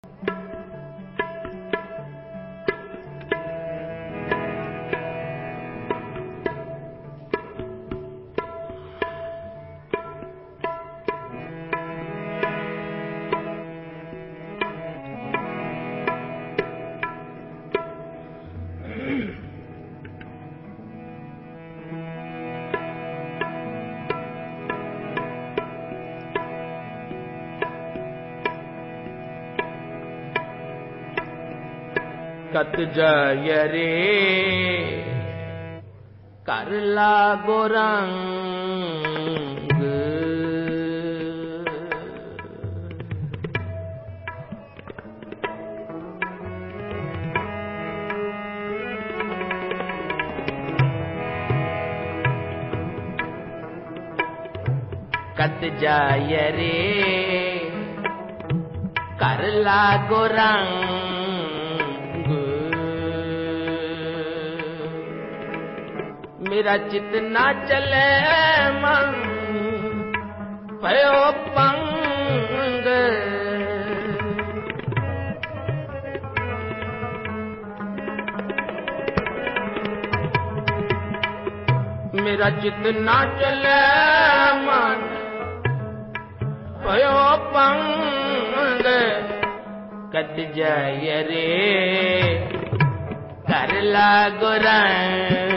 कत जय रे कर लागो रंग, कत जय रे कर लागो रंग, मेरा चित ना चले मन भयो पंग, मेरा चित ना चले मन भयो पंग, कत जय रे कर लागो रंग,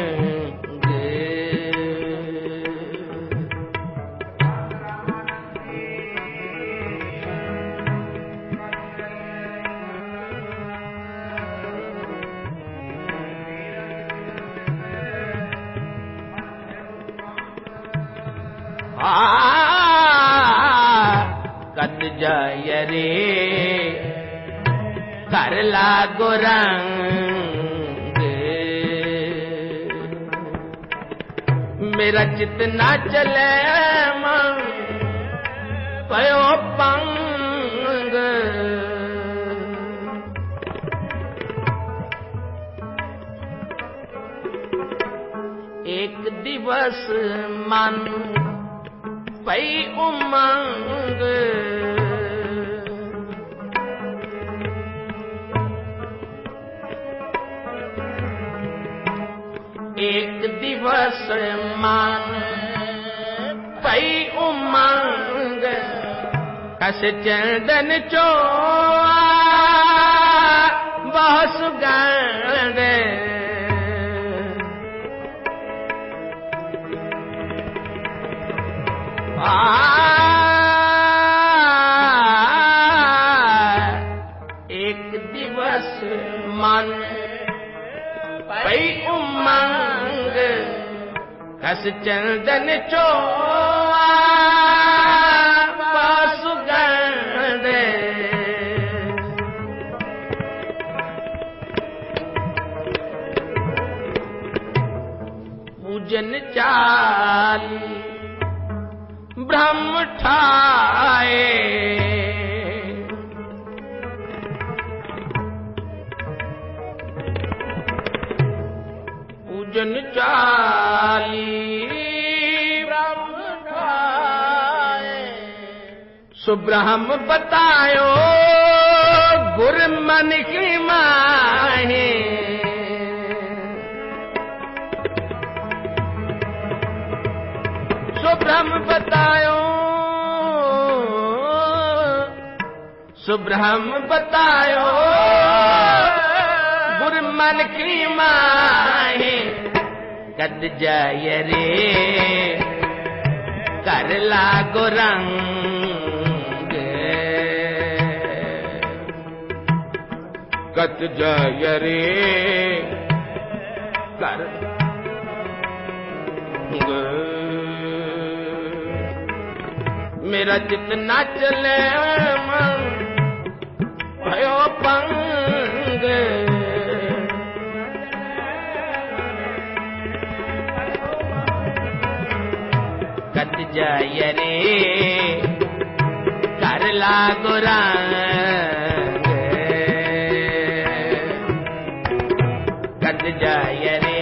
कत जय रे कर लागो रंग, मेरा चित ना चले मन भयो पंग, एक दिवस मन पई उमंग, एक दिवस मन पई उमंग, कस चंदन चो बहुत सुगंध, एक दिवस मन पई उमंग, कस चंदन चो सुगंध, पूजन चाली ब्रह्म ठाए, पूजन चाली ब्रह्म ठाए, सुब्रह्म बतायो गुर मन की माहे, सुब्रह्म बतायो, सुब्रह्म बतायो गुर मन की माहे, कत जय रे कर लागो रंग, कत जय रे कर मेरा चित ना चले मन भयो पंग, कत जय रे कर लागो रंग, कत जय रे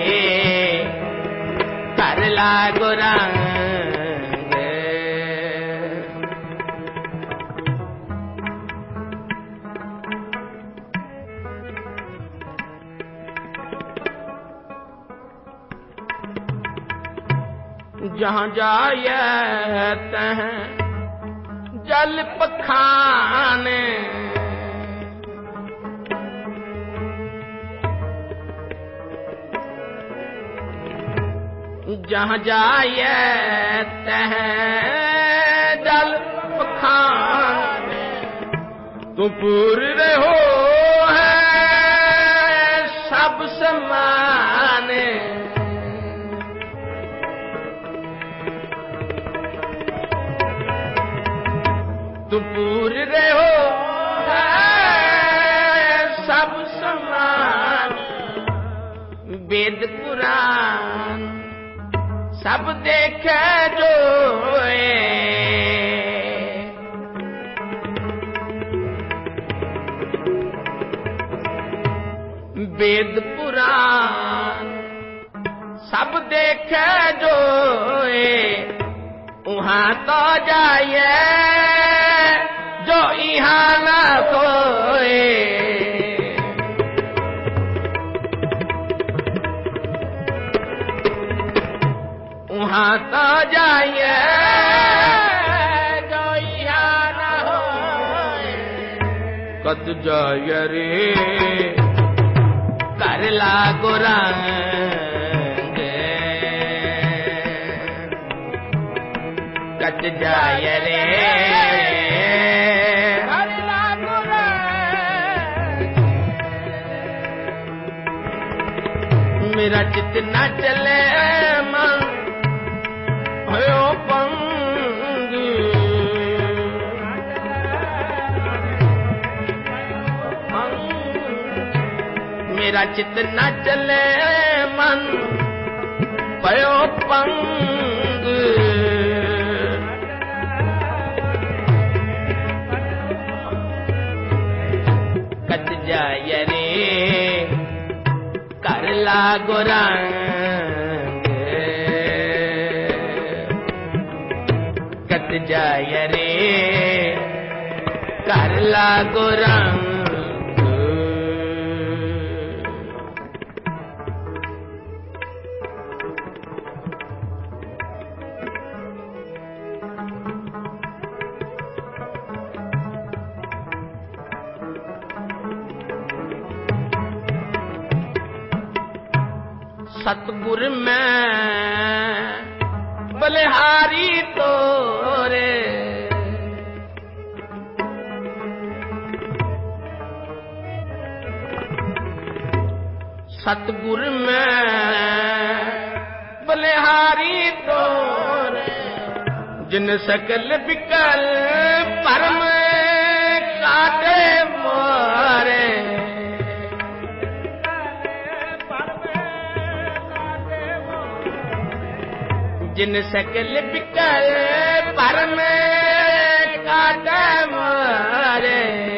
कर लागो रंग, जहाँ जाए तह जल पखाने जहाँ जाए तह जल पखाने तू पूरे हो है सब समाने तू पूरे हो सब समान वेद पुराण सब देखे जो वेद पुराण सब देखे जो वहाँ तो जाए जो यहाँ न कोई वहाँ तो जाए जो यहाँ न होए कत जाए रे कर लागो रंग कत जाए रे मेरा चित न चले मन भयो पंग मेरा चित न चले मन भयो पंग कत जाय रे कर लागो रंग कत जाय रे कर लागो रंग सतगुर में बलिहारी तोरे सतगुर में बलिहारी तोरे जिन सकल विकल परम काटे मोरे जिन सकल विकल परम काट मारे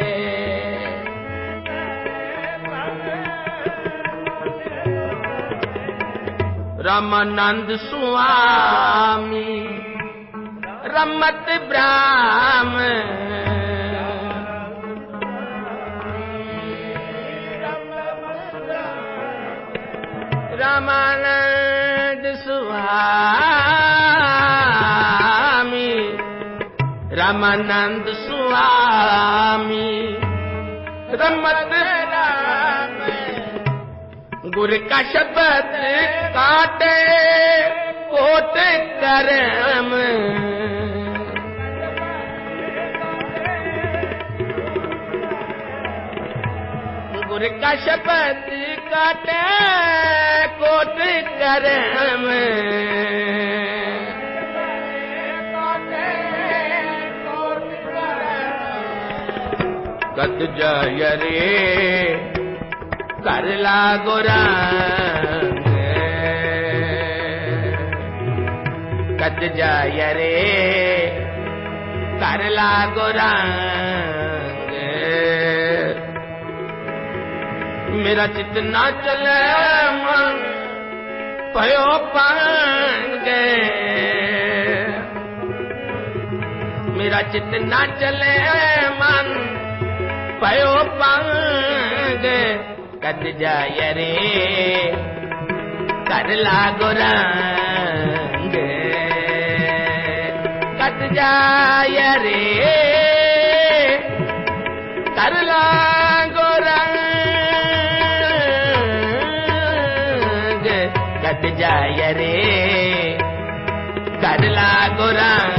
रामानंद स्वामी रमत ब्राह्म रामानंद स्वामी रामानंद स्वामी रमत राम गुर का शब्द काटे कोट करम गुर का शब्द काटे कोट करम कत जाय रे कर लागो रंग कत जाय रे कर लागो रंग मेरा चित ना चले मन भयो पंग मेरा चित ना चले मन भयो पंग कत जाय रे कर लागो रंग जाय रे कर लागो रंग कट जाय रे कर लागो रंग